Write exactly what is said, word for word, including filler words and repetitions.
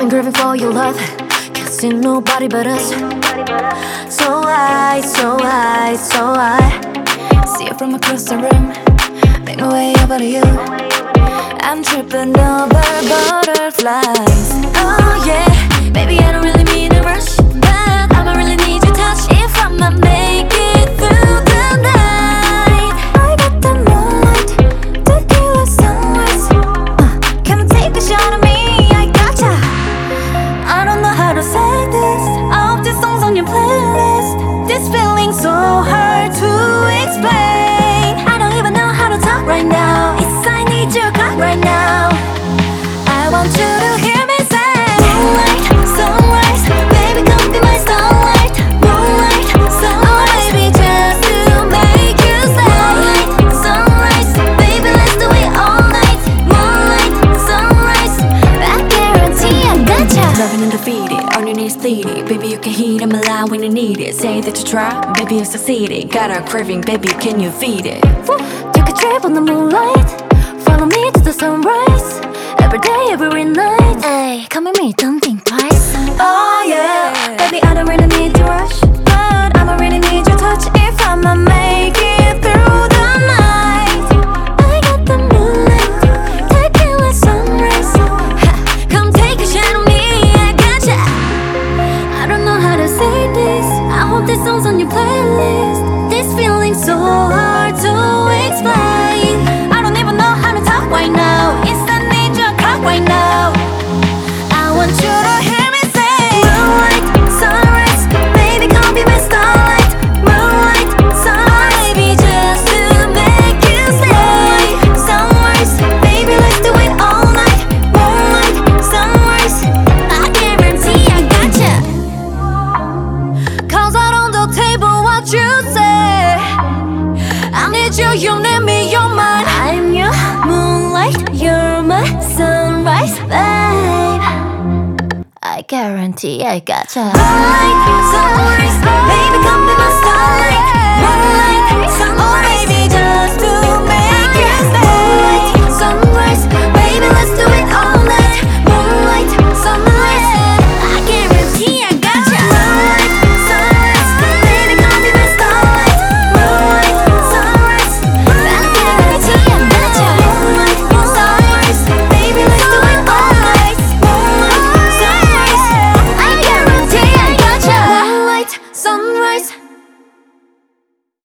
been craving for your love. Can't see nobody but us. So I, so I, so I see you from across the room. Make my way over to you. I'm tripping over butterflies. Oh yeah, baby, I don't really mean to rush, but I'ma really need your touch if I'ma make it through the night. I got the moonlight, tequila sunrise. uh, Come and take a shot of me, I gotcha. I don't know how to say this. All these songs on your playlist. This feeling's so hard to explain. I don't even know how to talk right now. It's I need your cut right now. I want you to hear me say, moonlight, sunrise, baby, come be my starlight. Moonlight, sunrise, baby, just to make you say, moonlight, sunrise, baby, let's do it all night. Moonlight, sunrise, I guarantee I gotcha. Loving and defeated, on your knees pleading. Baby, you can heat them alive when you need it. Say that you try, baby, you succeeded. Got a craving, baby, can you feed it? Woo. Take a trip on the moonlight, follow me to the sunrise. Every day, every night. Ay, come with me, don't think twice. Oh yeah, baby, I don't really need to rush, but I'ma really need your touch if I'ma make it through the night. I got the moonlight, tequila sunrise. Ha, come take a shot on me, I gotcha. I don't know how to say this. I hope this song's on your playlist. This feeling's so hard to explain. I don't even know how to talk right now. It's the ninja clock right now. I want you to hear me say, moonlight, sunrise, baby, come be my starlight. Moonlight, sunrise, baby, just to make you stay. Sunrise, baby, let's do it all night. Moonlight, sunrise, I guarantee I gotcha. Cause out on the table what you say, I need you, you need me, you're mine. I'm your moonlight, you're my sunrise, babe. I guarantee I gotcha. Moonlight, sunrise, baby, come be my starlight.